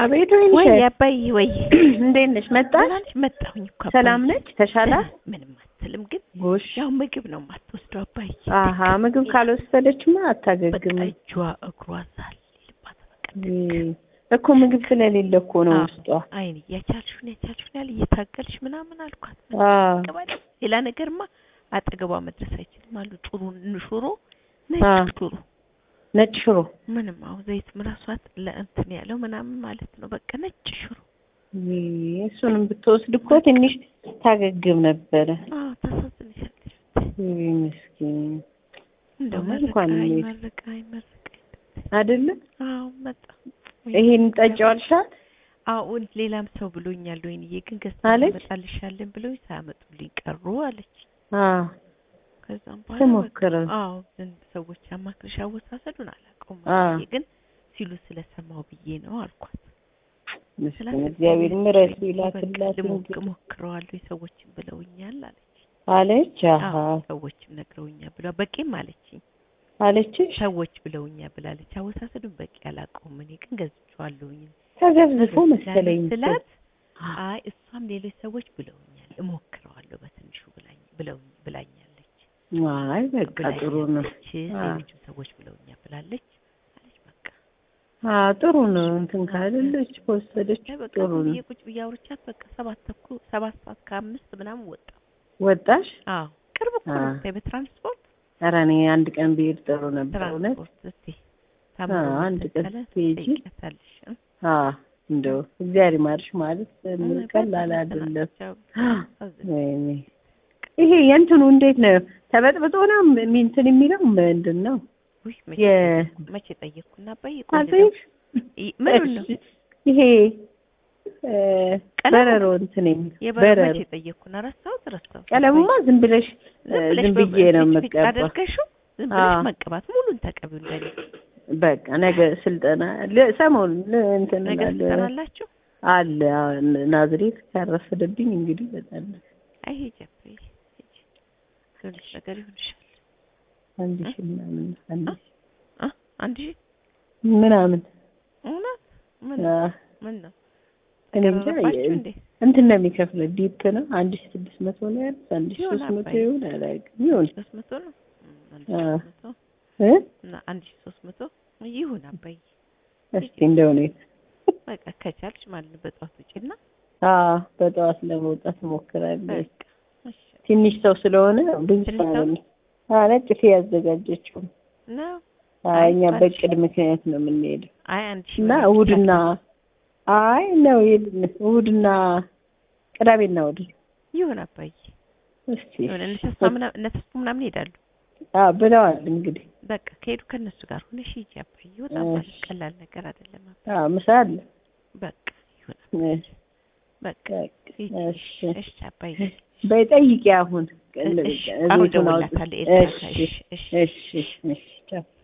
አቤት ወይንሽ ወይ አባይ ወይ እንዴት ነሽ? መጣሽ? መጣሁኝ እኮ ሰላም ነች? ተሻለ? ምንም አትልም ግን ጎሽ ያው ምግብ ነው የማትወስደው አባይ። አሃ ምግብ ካልወሰደችማ አታገግም። እጇ እግሯ ዛል ይልባት በቃ እኮ ምግብ ስለሌለ እኮ ነው ውስጧ። አይኔ ያቻልሽውን ያለ እየታገልሽ ምናምን አልኳት። ሌላ ነገርማ አጠገቧ መድረስ አይችልም አሉ። ሽሮ ነጭ ሽሮ ምንም አው ዘይት ምራሷት ለእንትን ያለው ምናምን ማለት ነው። በቃ ነጭ ሽሮ እሱንም ብትወስድ እኮ ትንሽ ታገግም ነበረ። ታሳዝንሻለሽ። ምስኪን እንደው እንኳን መርቃ አይደለ? አዎ መጣ። ይሄን ጠጫዋልሻት? አዎ ሌላም ሰው ብሎኛል። ወይንዬ ግን ገዝታ መጣልሻለን ብሎኝ ሳያመጡልኝ ቀሩ አለች። ከዛም በኋላ ሰዎች አማክረሽ አወሳሰዱን አላውቀውም ግን ሲሉ ስለሰማው ብዬ ነው አልኳት። ስለዚህ እግዚአብሔር ምሕረት ይላክላት ሞክረዋለሁ ሰዎችን ብለውኛል አለች። ሰዎችም ነግረውኛል ብለው በቂም አለችኝ ሰዎች ብለውኛል ብላለች። አወሳሰዱን በቂ አላውቀውም እኔ ግን ገዝቼዋለሁኝ ተገዝፎ መሰለኝ ስላት እሷም ሌሎች ሰዎች ብለውኛል እሞክረዋለሁ በትንሹ ብላኛለች። አይ በቃ ጥሩ ነው። ሌሎች ሰዎች ብለውኛል ብላለች አለች። በቃ ጥሩ ነው። እንትን ካለች ወሰደች ጥሩ ነው። የቁጭ ብያወርቻት በቃ 7:05 ምናምን ወጣሽ? አዎ ቅርብ እኮ ነው በትራንስፖርት። ኧረ እኔ አንድ ቀን ብሄድ ጥሩ ነበር እውነት። አንድ ቀን ትሄጂ እንደው እግዚአብሔር ይማርሽ ማለት ቀላል አይደለም። ይሄ የእንትኑ እንዴት ነው ተበጥብጦ ነው እንትን የሚለው ምንድን ነው? መቼ ጠየቅኩና ምን ነው ይሄ በረሮ እንትን በረሮ መቼ ጠየቅኩና ረሳሁት። ቀለሙማ ዝም ብለሽ ዝም ብዬ ነው መቀባት አደርገሽው ዝም ብለሽ መቀባት ሙሉን ተቀቢው እንደኔ በቃ ነገ ስልጠና ሰሞኑን እንትን ነገ ስልጠናላችሁ አለ ናዝሬት ካረፈደብኝ እንግዲህ በጣም አይ ጀፍሪ ትንሽ ነገር ይሆንሻል። አንድ ሺህ ምናምን አንድ ሺህ ምናምን ምን ነው እኔ እንትን ነው የሚከፍለው ዲፕ ነው 1600 ነው ያለው 1300 ይሁን አላውቅም ይሁን 300 ነው 1300 እና 1300 ይሁን አባይ እስቲ እንደው ነው በቃ ከቻልሽ ማለት ነው በጧት ውጪና በጧት ለመውጣት ሞክራለሁ። ትንሽ ሰው ስለሆነ ብዙ ሰው ነጭ ፊ ያዘጋጀችው ነው። እኛ በቅድ ምክንያት ነው የምንሄደው። እና እሑድና ነው እሑድና ቅዳሜና እሑድ ይሁን አባይ እስቲ እነሱ ምናምን ይሄዳሉ ብለዋል። እንግዲህ በቃ ከሄዱ ከነሱ ጋር ሆነሽ ሂጂ አባይ ይወጣል። ቀላል ነገር አይደለም። ምሳ አለ በቃ ይሁን በቃ እሺ አባይ በጠይቂ አሁን እሺ